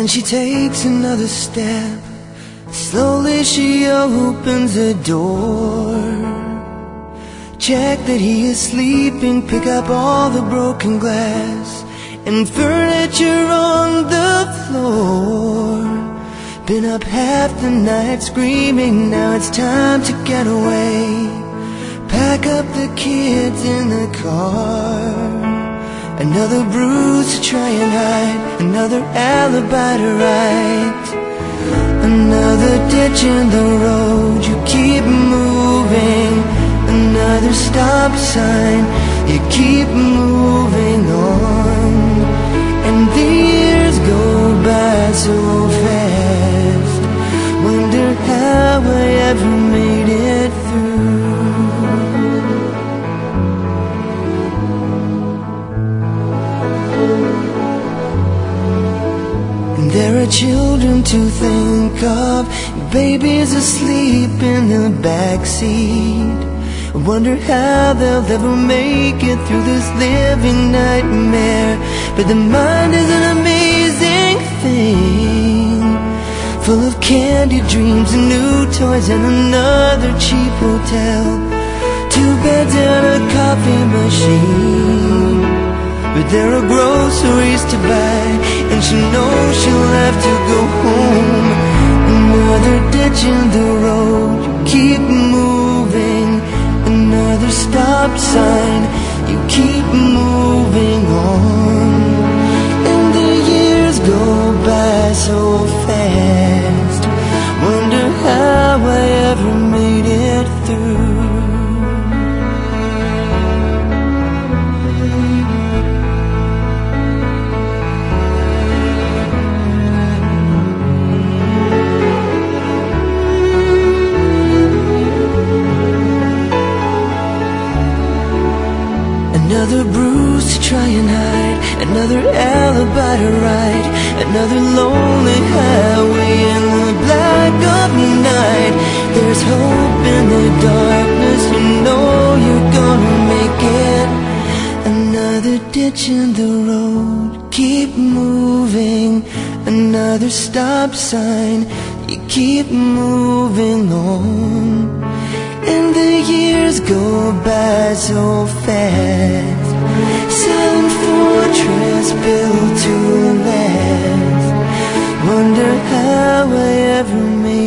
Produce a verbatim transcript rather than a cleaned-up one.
Then she takes another step. Slowly she opens the door. Check that he is sleeping, pick up all the broken glass and furniture on the floor. Been up half the night screaming, now it's time to get away. Pack up the kids in the car. Another bruise to try and hide, another alibi to write, another ditch in the road, you keep moving. Another stop sign, you keep moving on. And the years go by so fast, wonder how I ever made it through. There are children to think of, babies asleep in the backseat. I wonder how they'll ever make it through this living nightmare. But the mind is an amazing thing, full of candy dreams and new toys and another cheap hotel, two beds and a coffee machine. But there are groceries to buy, and she knows she'll have to go home. Another ditch in the road, you keep moving. Another stop sign, you keep moving on. And the years go by so fast, wonder how I ever made it through. Another bruise to try and hide, another alibi to write, another lonely highway in the black of night. There's hope in the darkness, you know you're gonna make it. Another ditch in the road, keep moving. Another stop sign, you keep moving on. And the years go by so fast, silent fortress built to last, wonder how I ever made